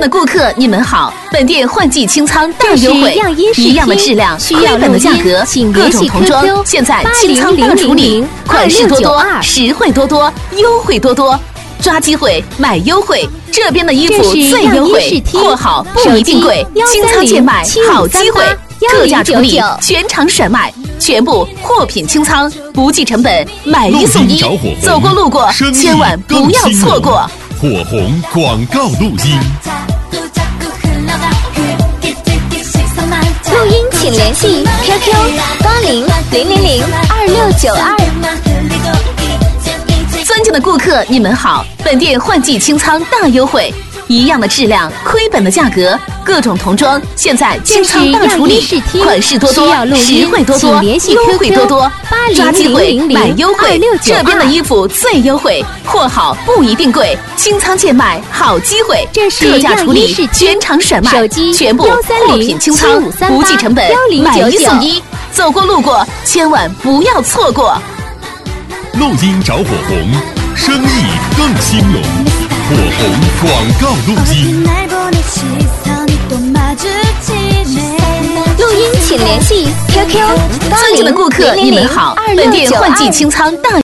的顾客，你们好，本店换季清仓大优惠，一样的质量，亏本的价格，各种童装，现在清仓大处理，款式多多，实惠多多，优惠多多，抓机会买优惠，这边的衣服最优惠，货好不一定贵，清仓贱卖好机会，特价处理，全场甩卖，全部货品清仓，不计成本，买一送一，走过路过千万不要错过。 火红广告录音， 录音请联系 QQ8000022692。 尊敬的顾客，你们好，本店换季清仓大优惠，一样的质量，亏本的价格，各种童装现在清仓大处理，款式多多，实惠多多，优惠多多，抓机会买优惠，这边的衣服最优惠，货好不一定贵，清仓贱卖好机会，特价处理，全场甩卖，全部货品清仓，不计成本，买一送一，走过路过千万不要错过。 录音找火红，生意更兴隆。火红广告录音， 录音请联系 QQ 尊敬的顾客，你们好，本店换季清仓大